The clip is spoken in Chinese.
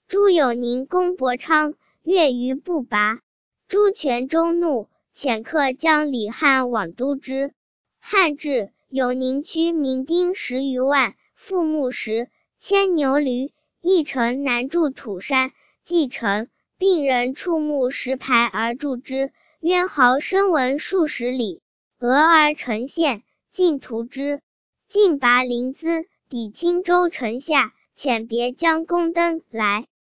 朱有宁攻伯昌，越于不拔。朱全忠怒，遣客将李翰往都之。汉至，有宁驱民丁10余万，覆木石，牵牛驴，一城南筑土山，既成，并人触木石牌而筑之，渊壕深闻数十里，俄而成县，尽图之。晋拔临淄，抵青州城下，遣别将宫灯来。